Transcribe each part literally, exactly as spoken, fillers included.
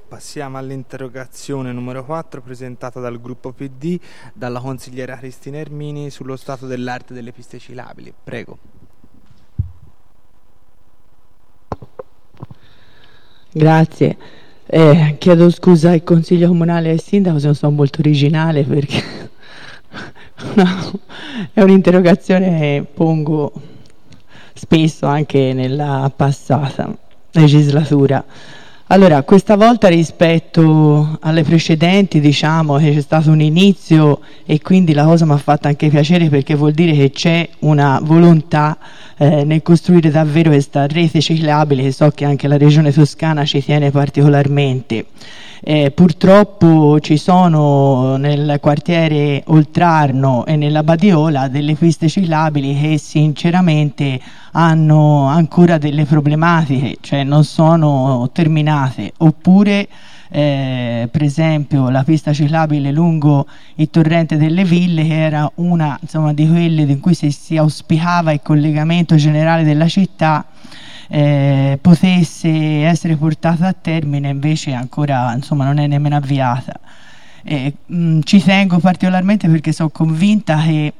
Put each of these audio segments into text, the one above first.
Passiamo all'interrogazione numero quattro presentata dal gruppo P D dalla consigliera Cristina Ermini sullo stato dell'arte delle piste ciclabili. Prego. Grazie. Eh, chiedo scusa al Consiglio Comunale e al Sindaco se non sono molto originale, perché no, è un'interrogazione che pongo spesso anche nella passata legislatura. Allora, questa volta rispetto alle precedenti, diciamo che c'è stato un inizio e quindi la cosa mi ha fatto anche piacere, perché vuol dire che c'è una volontà eh, nel costruire davvero questa rete ciclabile, che so che anche la Regione Toscana ci tiene particolarmente. Eh, purtroppo ci sono nel quartiere Oltrarno e nella Badiola delle piste ciclabili che sinceramente hanno ancora delle problematiche, cioè non sono terminate, oppure eh, per esempio la pista ciclabile lungo il torrente delle Ville, che era una, insomma, di quelle in cui si, si auspicava il collegamento generale della città, Eh, potesse essere portata a termine, invece ancora, insomma, non è nemmeno avviata. Eh, mh, ci tengo particolarmente perché sono convinta che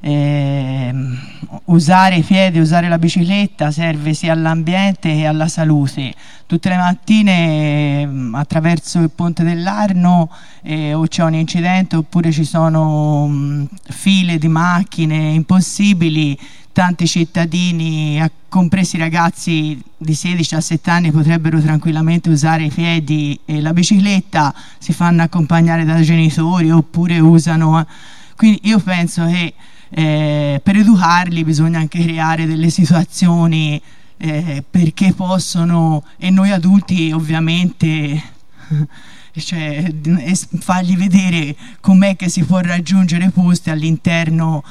eh, usare i piedi, usare la bicicletta serve sia all'ambiente che alla salute. Tutte le mattine mh, attraverso il ponte dell'Arno eh, o c'è un incidente oppure ci sono mh, file di macchine impossibili. Tanti cittadini, compresi i ragazzi di sedici a sette anni, potrebbero tranquillamente usare i piedi e la bicicletta, si fanno accompagnare dai genitori oppure usano. Quindi io penso che eh, per educarli bisogna anche creare delle situazioni eh, perché possono, e noi adulti ovviamente cioè, fargli vedere com'è che si può raggiungere posti all'interno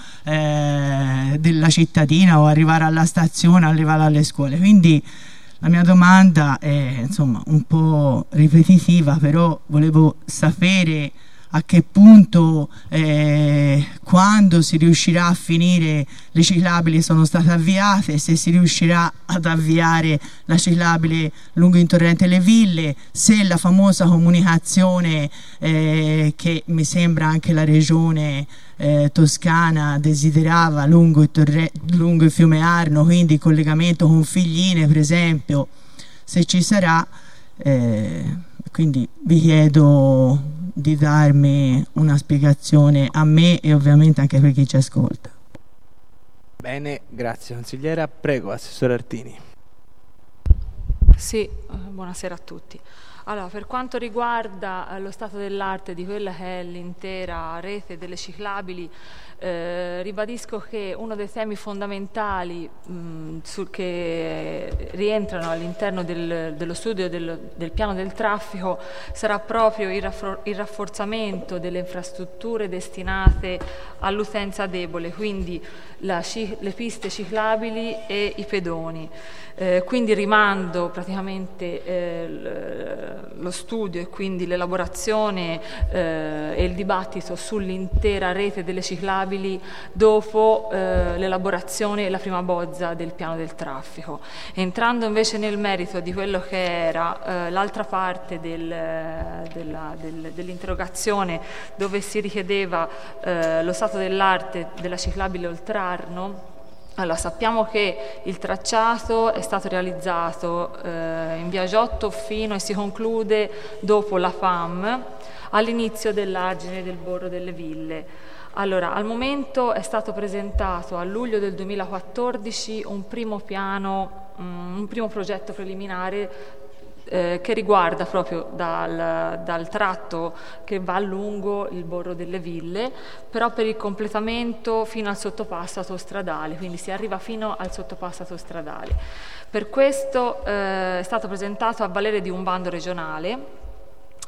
eh, della cittadina o arrivare alla stazione, arrivare alle scuole. Quindi la mia domanda è, insomma, un po' ripetitiva, però volevo sapere a che punto, eh, quando si riuscirà a finire le ciclabili sono state avviate, se si riuscirà ad avviare la ciclabile lungo il torrente Le Ville, se la famosa comunicazione eh, che mi sembra anche la regione eh, toscana desiderava lungo il, torre, lungo il fiume Arno, quindi il collegamento con Figline per esempio, se ci sarà. Eh, quindi vi chiedo di darmi una spiegazione a me e ovviamente anche per chi ci ascolta. Bene, grazie consigliera. Prego, Assessore Artini. Sì, buonasera a tutti. Allora, per quanto riguarda lo stato dell'arte di quella che è l'intera rete delle ciclabili, eh, ribadisco che uno dei temi fondamentali mh, sul che rientrano all'interno del, dello studio del, del piano del traffico sarà proprio il, raffor il rafforzamento delle infrastrutture destinate all'utenza debole, quindi la, le piste ciclabili e i pedoni. Eh, quindi rimando praticamente eh, lo studio e quindi l'elaborazione eh, e il dibattito sull'intera rete delle ciclabili dopo eh, l'elaborazione e la prima bozza del piano del traffico. Entrando invece nel merito di quello che era eh, l'altra parte del, della, del, dell'interrogazione, dove si richiedeva eh, lo stato dell'arte della ciclabile Oltrarno. Allora, sappiamo che il tracciato è stato realizzato eh, in via Giotto fino e si conclude dopo la F A M all'inizio dell'argine del Borro delle Ville. Allora, al momento è stato presentato a luglio del duemilaquattordici un primo piano, um, un primo progetto preliminare Eh, che riguarda proprio dal, dal tratto che va lungo il Borro delle Ville, però per il completamento fino al sottopasso autostradale, quindi si arriva fino al sottopasso autostradale. Per questo eh, è stato presentato a valere di un bando regionale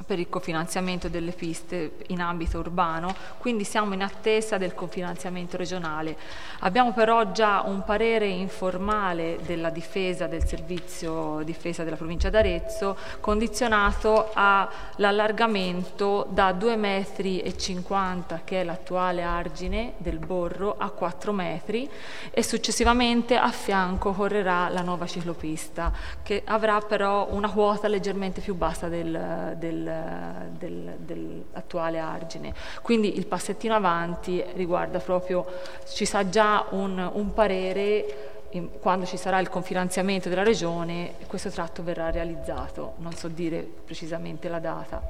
per il cofinanziamento delle piste in ambito urbano, quindi siamo in attesa del cofinanziamento regionale. Abbiamo però già un parere informale della difesa del servizio difesa della provincia d'Arezzo condizionato all'allargamento da due metri e cinquanta, che è l'attuale argine del borro, a quattro metri, e successivamente a fianco correrà la nuova ciclopista, che avrà però una quota leggermente più bassa del, del Del, dell'attuale argine. Quindi il passettino avanti riguarda proprio, ci sa già un, un parere in, quando ci sarà il confinanziamento della regione, questo tratto verrà realizzato, non so dire precisamente la data.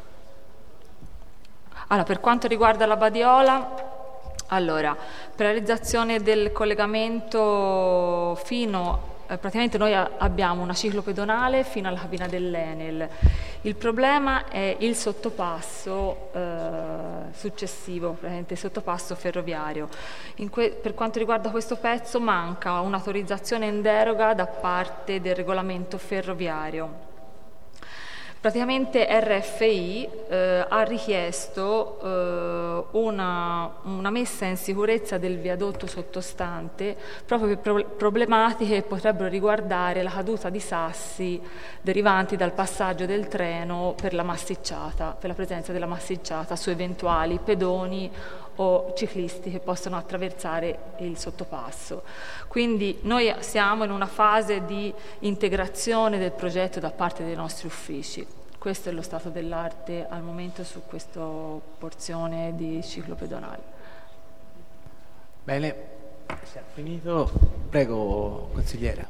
Allora, per quanto riguarda la Badiola, allora, per la realizzazione del collegamento fino Eh, praticamente noi a, abbiamo una ciclopedonale fino alla cabina dell'Enel. Il problema è il sottopasso eh, successivo, praticamente il sottopasso ferroviario. In que- per quanto riguarda questo pezzo manca un'autorizzazione in deroga da parte del regolamento ferroviario. Praticamente R F I eh, ha richiesto eh, una, una messa in sicurezza del viadotto sottostante proprio per pro- problematiche che potrebbero riguardare la caduta di sassi derivanti dal passaggio del treno per la massicciata, per la presenza della massicciata su eventuali pedoni o ciclisti che possono attraversare il sottopasso. Quindi noi siamo in una fase di integrazione del progetto da parte dei nostri uffici. Questo è lo stato dell'arte al momento su questa porzione di ciclo pedonale. Bene, si è finito. Prego, consigliera.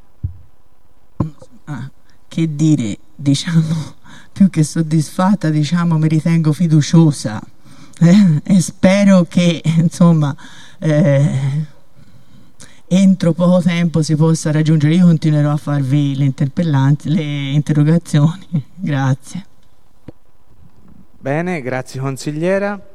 Ah, che dire, diciamo, più che soddisfatta, diciamo, mi ritengo fiduciosa. Eh, e spero che insomma eh, entro poco tempo si possa raggiungere. Io continuerò a farvi le interpellanze, le interrogazioni. Grazie. Bene, grazie consigliera.